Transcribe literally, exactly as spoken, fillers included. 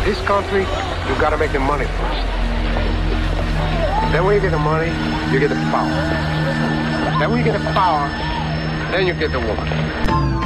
This country, you gotta make the money first. Then when you get the money, you get the power. Then when you get the power, then you get the woman.